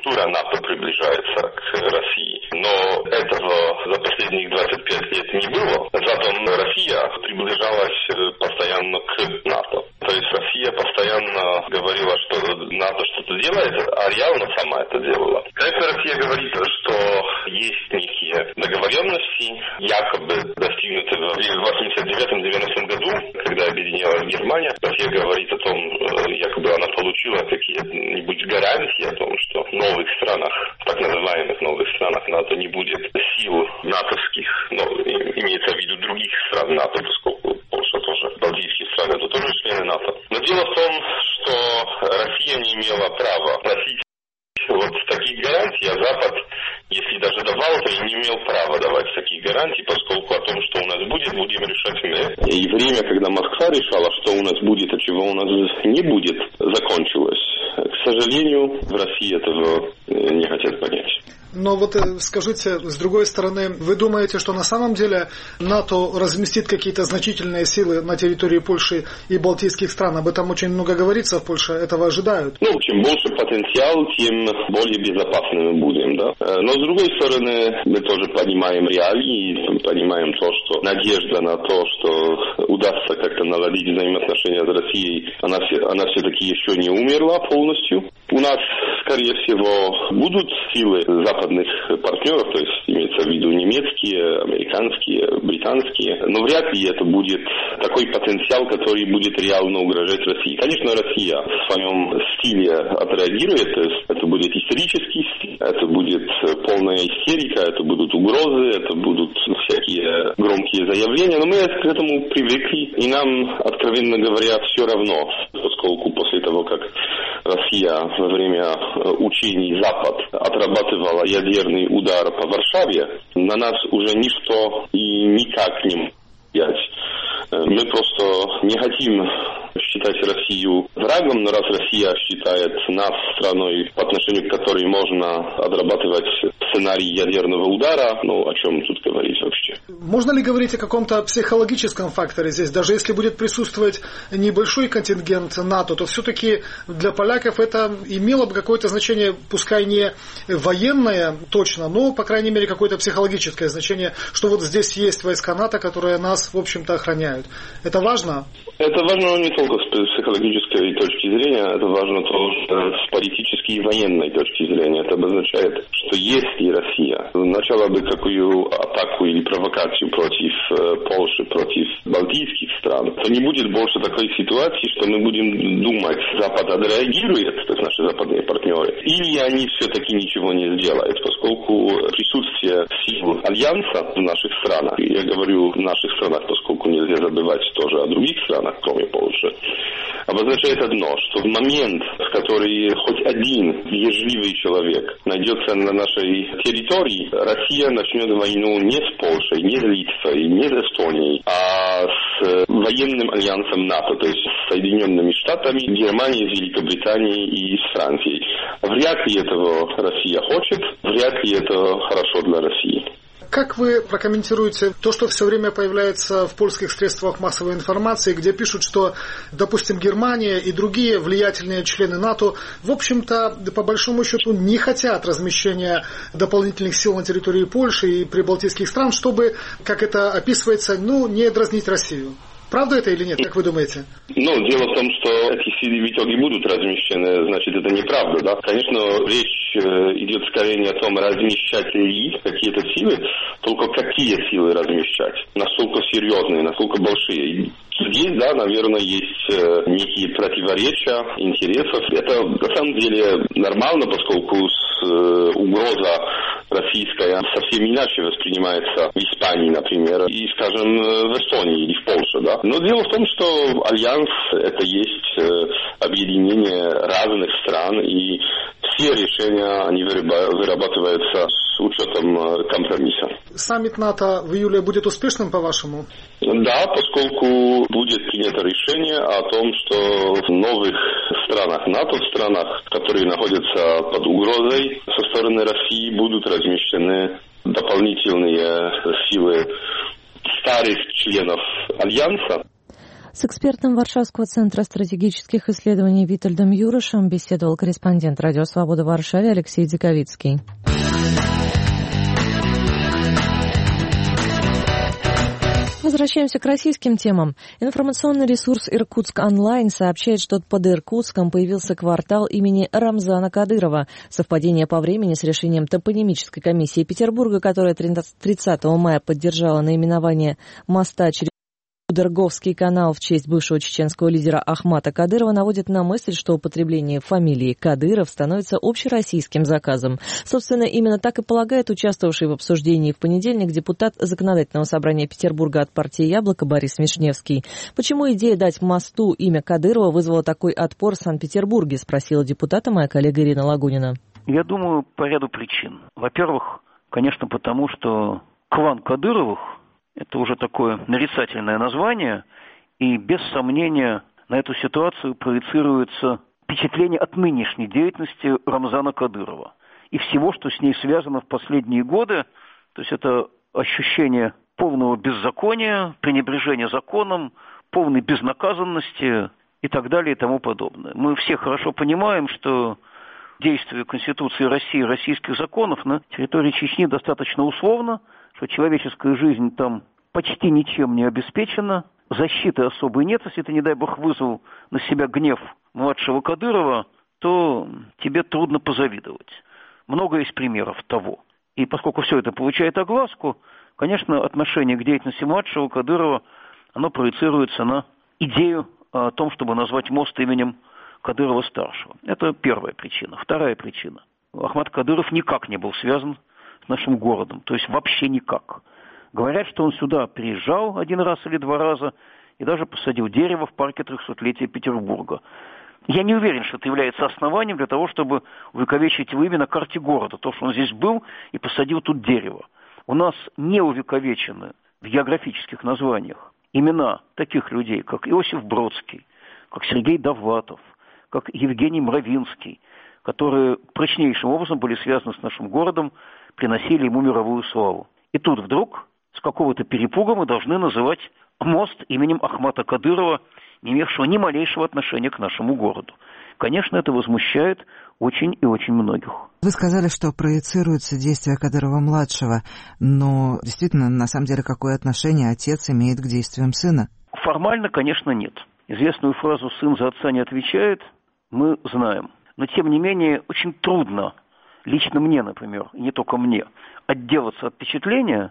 структура НАТО приближается к России. Но этого за последних двадцать пять лет не было. Зато Россия приближалась постоянно к НАТО. То есть Россия постоянно говорила, что НАТО что-то делает, а реально сама это делала. Конечно, Россия говорит, что есть некие договоренности, якобы достигнутые в восемьдесят девятом — девяностом году, когда объединялась Германия. Россия говорит о том, якобы она получила какие-нибудь гарантии о том, что в новых странах, в так называемых новых странах НАТО не будет сил натовских, но имеется в виду других стран НАТО, поскольку Польша тоже, балтийские страны, это тоже члены НАТО. Но дело в том, что Россия не имела права просить вот таких гарантий, а Запад, если даже давал, то и не имел права давать такие гарантии, поскольку о том, что у нас будет, будем решать мы. И время, когда Москва решала, что у нас будет, а чего у нас не будет, закончилось. К сожалению, в России этого не хотят понять. Но вот скажите, с другой стороны, вы думаете, что на самом деле НАТО разместит какие-то значительные силы на территории Польши и балтийских стран? Об этом очень много говорится в Польше, этого ожидают. Ну, чем больше потенциал, тем более безопасными мы будем, да. Но с другой стороны, мы тоже понимаем реалии, понимаем то, что надежда на то, что удастся как-то наладить взаимоотношения с Россией, она, все, она все-таки еще не умерла полностью. У нас, скорее всего, будут силы западных партнеров, то есть имеется в виду немецкие, американские, британские, но вряд ли это будет такой потенциал, который будет реально угрожать России. Конечно, Россия в своем стиле отреагирует, то есть это будет исторический стиль, это будет полная истерика, это будут угрозы, это будут всякие громкие заявления, но мы к этому привыкли, и нам, откровенно говоря, все равно, поскольку после того, как Россия во время учений Запад отрабатывала ядерный удар по Варшаве, на нас уже ничто и никак не может влиять. Мы просто не хотим считать Россию врагом, но раз Россия считает нас страной, по отношению к которой можно отрабатывать сценарий ядерного удара, ну о чем тут говорить вообще? Можно ли говорить о каком-то психологическом факторе здесь? Даже если будет присутствовать небольшой контингент НАТО, то все-таки для поляков это имело бы какое-то значение, пускай не военное точно, но, по крайней мере, какое-то психологическое значение, что вот здесь есть войска НАТО, которые нас, в общем-то, охраняют. Это важно? Это важно не только с психологической точки зрения, это важно тоже с политической и военной точки зрения. Это обозначает, что если Россия начала бы какую атаку или провокацию против Польши, против балтийских стран, то не будет больше такой ситуации, что мы будем думать, Запад отреагирует, то есть наши западные партнеры, или они все-таки ничего не сделают, поскольку присутствие сил Альянса в наших странах, я говорю в наших странах, поскольку нельзя забывать тоже о других странах, кроме Польши, обозначает одно, что в момент, в который хоть один вежливый человек найдется на нашей территории, Россия начнет войну не с Польшей, не с Литвой, не с Эстонией, а с военным альянсом НАТО, то есть с Соединенными Штатами, Германией, Великобританией и с Францией. Вряд ли этого Россия хочет, вряд ли это хорошо для России. Как вы прокомментируете то, что все время появляется в польских средствах массовой информации, где пишут, что, допустим, Германия и другие влиятельные члены НАТО, в общем-то, по большому счету, не хотят размещения дополнительных сил на территории Польши и прибалтийских стран, чтобы, как это описывается, ну, не дразнить Россию? Правда это или нет, как вы думаете? Ну, дело в том, что эти силы в итоге будут размещены, значит, это неправда, да? Конечно, речь идет скорее не о том, размещать ли какие-то силы, только какие силы размещать, насколько серьезные, насколько большие. Здесь, да, наверное, есть некие противоречия интересов. Это на самом деле нормально, поскольку с, угроза российская совсем иначе воспринимается в Испании, например, и, скажем, в Эстонии или в Польше, да. Но дело в том, что Альянс – это есть объединение разных стран, и все решения, они вырабатываются с учетом компромисса. Саммит НАТО в июле будет успешным, по-вашему? Да, поскольку будет принято решение о том, что в новых странах НАТО, в странах, которые находятся под угрозой со стороны России, будут размещены дополнительные силы старых членов Альянса. С экспертом Варшавского центра стратегических исследований Витольдом Юрошем беседовал корреспондент «Радио Свобода» в Варшаве Алексей Дзиковицкий. Возвращаемся к российским темам. Информационный ресурс «Иркутск онлайн» сообщает, что под Иркутском появился квартал имени Рамзана Кадырова. Совпадение по времени с решением топонимической комиссии Петербурга, которая тридцатого мая поддержала наименование моста через Удерговский канал в честь бывшего чеченского лидера Ахмата Кадырова, наводит на мысль, что употребление фамилии Кадыров становится общероссийским заказом. Собственно, именно так и полагает участвовавший в обсуждении в понедельник депутат Законодательного собрания Петербурга от партии «Яблоко» Борис Вишневский. Почему идея дать мосту имя Кадырова вызвала такой отпор в Санкт-Петербурге, спросила депутата моя коллега Ирина Лагунина. Я думаю, по ряду причин. Во-первых, конечно, потому что клан Кадыровых — это уже такое нарицательное название, и без сомнения на эту ситуацию проецируется впечатление от нынешней деятельности Рамзана Кадырова и всего, что с ней связано в последние годы. То есть это ощущение полного беззакония, пренебрежения законом, полной безнаказанности и так далее и тому подобное. Мы все хорошо понимаем, что действие Конституции России и российских законов на территории Чечни достаточно условно, что человеческая жизнь там почти ничем не обеспечена, защиты особой нет. Если ты, не дай бог, вызвал на себя гнев младшего Кадырова, то тебе трудно позавидовать. Много есть примеров того. И поскольку все это получает огласку, конечно, отношение к деятельности младшего Кадырова, оно проецируется на идею о том, чтобы назвать мост именем Кадырова-старшего. Это первая причина. Вторая причина. Ахмат Кадыров никак не был связан с нашим городом, то есть вообще никак. Говорят, что он сюда приезжал один раз или два раза и даже посадил дерево в парке трехсотлетия Петербурга. Я не уверен, что это является основанием для того, чтобы увековечить его имя на карте города, то, что он здесь был и посадил тут дерево. У нас не увековечены в географических названиях имена таких людей, как Иосиф Бродский, как Сергей Довлатов, как Евгений Мравинский, которые прочнейшим образом были связаны с нашим городом, приносили ему мировую славу. И тут вдруг с какого-то перепуга мы должны называть мост именем Ахмата Кадырова, не имевшего ни малейшего отношения к нашему городу. Конечно, это возмущает очень и очень многих. Вы сказали, что проецируется действие Кадырова-младшего, но действительно, на самом деле, какое отношение отец имеет к действиям сына? Формально, конечно, нет. Известную фразу «сын за отца не отвечает» мы знаем. Но, тем не менее, очень трудно, лично мне, например, и не только мне, отделаться от впечатления,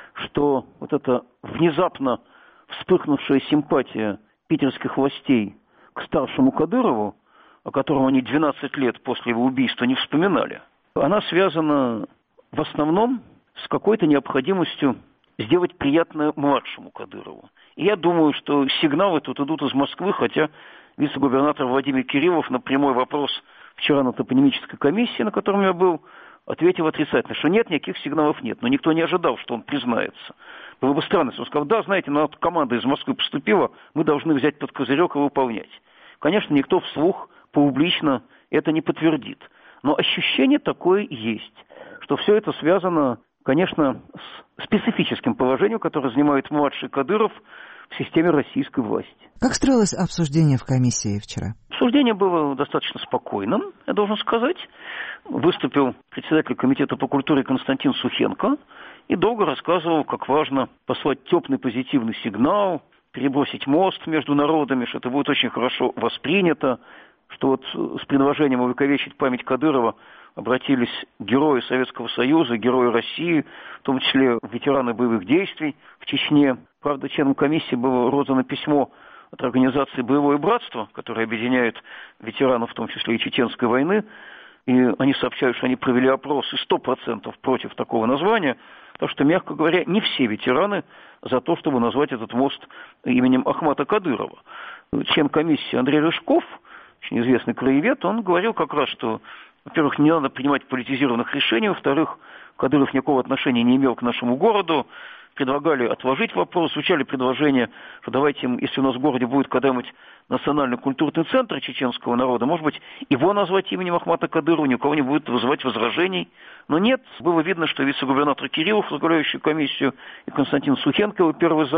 что вот эта внезапно вспыхнувшая симпатия питерских властей к старшему Кадырову, о котором они двенадцать лет после его убийства не вспоминали, она связана в основном с какой-то необходимостью сделать приятное младшему Кадырову. И я думаю, что сигналы тут идут из Москвы, хотя вице-губернатор Владимир Кириллов на прямой вопрос вчера на топонимической комиссии, на котором я был, ответил отрицательно, что нет, никаких сигналов нет. Но никто не ожидал, что он признается. Было бы странно, если он сказал, да, знаете, нам команда из Москвы поступила, мы должны взять под козырек и выполнять. Конечно, никто вслух, публично это не подтвердит. Но ощущение такое есть, что все это связано, конечно, с специфическим положением, которое занимает младший Кадыров в системе российской власти. Как строилось обсуждение в комиссии вчера? Обсуждение было достаточно спокойным, я должен сказать. Выступил председатель комитета по культуре Константин Сухенко и долго рассказывал, как важно послать теплый позитивный сигнал, перебросить мост между народами, что это будет очень хорошо воспринято, что вот с предложением увековечить память Кадырова обратились герои Советского Союза, герои России, в том числе ветераны боевых действий в Чечне. Правда, членам комиссии было роздано письмо от организации «Боевое братство», которое объединяет ветеранов, в том числе и Чеченской войны, и они сообщают, что они провели опрос и сто процентов против такого названия, так что, мягко говоря, не все ветераны за то, чтобы назвать этот мост именем Ахмата Кадырова. Член комиссии Андрей Рыжков, очень известный краевед, он говорил как раз, что, во-первых, не надо принимать политизированных решений, во-вторых, Кадыров никакого отношения не имел к нашему городу, предлагали отложить вопрос, звучали предложения, что давайте, если у нас в городе будет когда-нибудь национальный культурный центр чеченского народа, может быть, его назвать именем Ахмата Кадырова, ни у кого не будет вызывать возражений. Но нет, было видно, что вице-губернатор Кириллов, возглавляющий комиссию, и Константин Сухенко, его первый зам,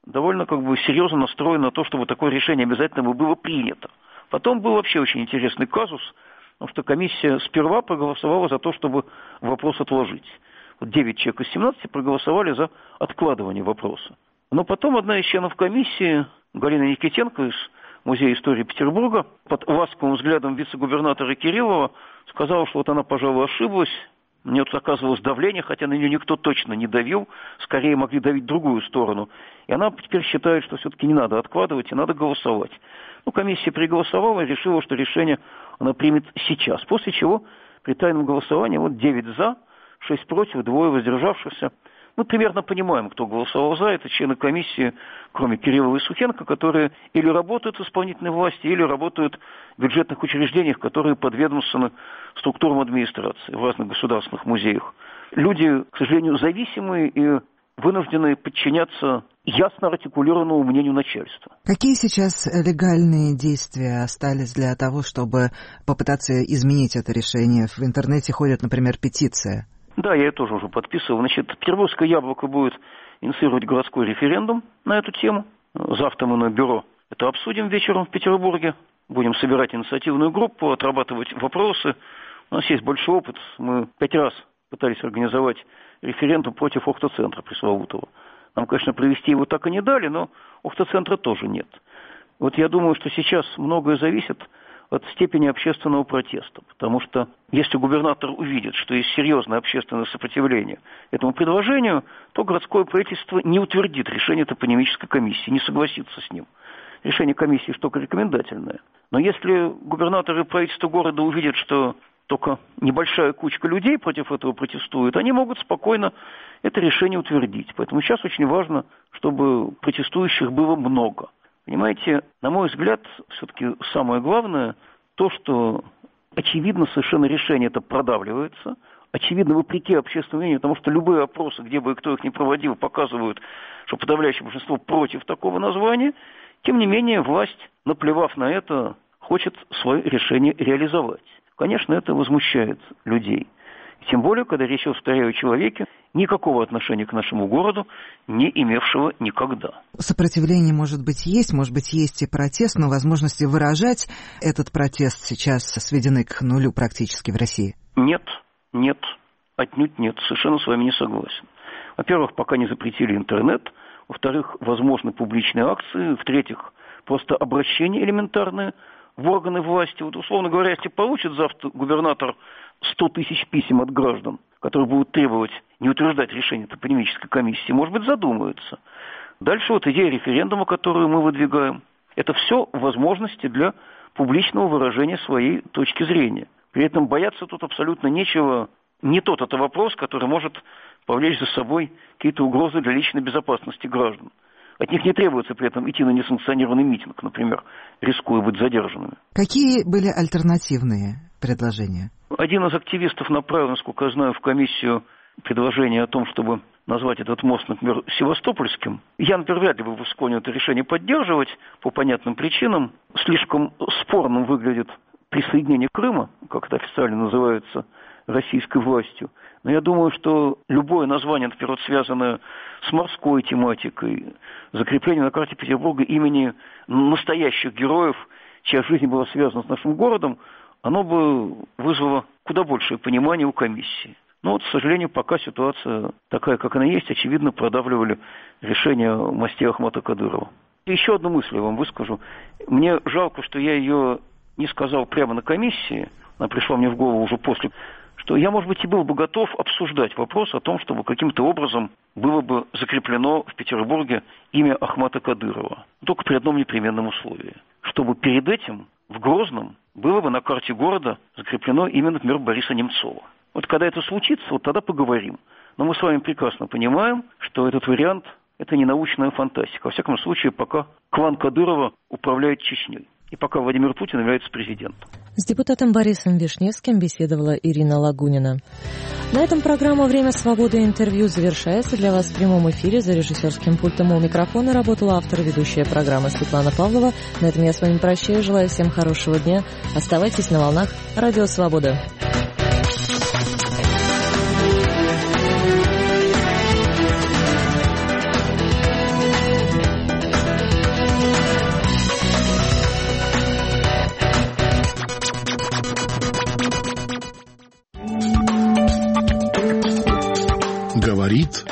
довольно как бы серьезно настроен на то, чтобы такое решение обязательно было принято. Потом был вообще очень интересный казус, потому что комиссия сперва проголосовала за то, чтобы вопрос отложить. Вот девять человек из семнадцати проголосовали за откладывание вопроса. Но потом одна из членов комиссии, Галина Никитенко из Музея истории Петербурга, под ласковым взглядом вице-губернатора Кириллова сказала, что вот она, пожалуй, ошиблась. На нее тут оказывалось давление, хотя на нее никто точно не давил, скорее могли давить в другую сторону. И она теперь считает, что все-таки не надо откладывать, и надо голосовать. Ну, комиссия приголосовала и решила, что решение она примет сейчас. После чего при тайном голосовании вот девять за, шесть против, двое воздержавшихся. Мы примерно понимаем, кто голосовал за. Это члены комиссии, кроме Кириллова и Сухенко, которые или работают в исполнительной власти, или работают в бюджетных учреждениях, которые подведомственны структурам администрации в разных государственных музеях. Люди, к сожалению, зависимые и вынуждены подчиняться ясно артикулированному мнению начальства. Какие сейчас легальные действия остались для того, чтобы попытаться изменить это решение? В интернете ходит, например, петиция. Да, я ее тоже уже подписывал. Значит, Петербургское яблоко будет инициировать городской референдум на эту тему. Завтра мы на бюро это обсудим вечером в Петербурге. Будем собирать инициативную группу, отрабатывать вопросы. У нас есть большой опыт. Мы пять раз пытались организовать референдум против Охта-центра пресловутого. Нам, конечно, провести его так и не дали, но Охта-центра тоже нет. Вот я думаю, что сейчас многое зависит от степени общественного протеста. Потому что если губернатор увидит, что есть серьезное общественное сопротивление этому предложению, то городское правительство не утвердит решение топонимической комиссии, не согласится с ним. Решение комиссии только рекомендательное. Но если губернатор и правительство города увидят, что только небольшая кучка людей против этого протестует, они могут спокойно это решение утвердить. Поэтому сейчас очень важно, чтобы протестующих было много. Понимаете, на мой взгляд, все-таки самое главное то, что очевидно совершенно решение это продавливается, очевидно вопреки общественному мнению, потому что любые опросы, где бы кто их ни проводил, показывают, что подавляющее большинство против такого названия. Тем не менее, власть, наплевав на это, хочет свое решение реализовать. Конечно, это возмущает людей. Тем более, когда речь, повторяю, о человеке, никакого отношения к нашему городу не имевшего никогда. Сопротивление, может быть, есть, может быть, есть и протест, но возможности выражать этот протест сейчас сведены к нулю практически в России. Нет, нет, отнюдь нет, совершенно с вами не согласен. Во-первых, пока не запретили интернет, во-вторых, возможны публичные акции, в-третьих, просто обращения элементарные в органы власти. Вот, условно говоря, если получит завтра губернатор сто тысяч писем от граждан, которые будут требовать не утверждать решение топонимической комиссии, может быть, задумаются. Дальше вот идея референдума, которую мы выдвигаем, это все возможности для публичного выражения своей точки зрения. При этом бояться тут абсолютно нечего. Не тот это вопрос, который может повлечь за собой какие-то угрозы для личной безопасности граждан. От них не требуется при этом идти на несанкционированный митинг, например, рискуя быть задержанными. Какие были альтернативные предложения? Один из активистов направил, насколько я знаю, в комиссию предложение о том, чтобы назвать этот мост, например, Севастопольским. Я, например, вряд ли бы склонен это решение поддерживать по понятным причинам. Слишком спорным выглядит присоединение Крыма, как это официально называется, российской властью. Но я думаю, что любое название, например, связанное с морской тематикой, закрепление на карте Петербурга имени настоящих героев, чья жизнь была связана с нашим городом, оно бы вызвало куда большее понимание у комиссии. Но вот, к сожалению, пока ситуация такая, как она есть, очевидно, продавливали решение о мосте Ахмата Кадырова. Еще одну мысль я вам выскажу. Мне жалко, что я ее не сказал прямо на комиссии, она пришла мне в голову уже после, что я, может быть, и был бы готов обсуждать вопрос о том, чтобы каким-то образом было бы закреплено в Петербурге имя Ахмата Кадырова. Только при одном непременном условии. Чтобы перед этим в Грозном было бы на карте города закреплено имя, например, Бориса Немцова. Вот когда это случится, вот тогда поговорим. Но мы с вами прекрасно понимаем, что этот вариант – это не научная фантастика. Во всяком случае, пока клан Кадырова управляет Чечней. И пока Владимир Путин является президентом. С депутатом Борисом Вишневским беседовала Ирина Лагунина. На этом программа «Время свободы» и интервью завершается. Для вас в прямом эфире за режиссерским пультом у микрофона работала автор и ведущая программы Светлана Павлова. На этом я с вами прощаюсь. Желаю всем хорошего дня. Оставайтесь на волнах Радио Свобода.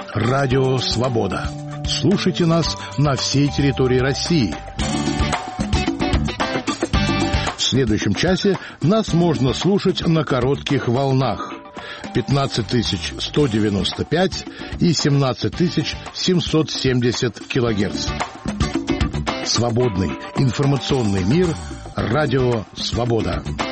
Радио «Свобода». Слушайте нас на всей территории России. В следующем часе нас можно слушать на коротких волнах пятнадцать тысяч сто девяносто пять и семнадцать тысяч семьсот семьдесят килогерц. Свободный информационный мир. Радио «Свобода».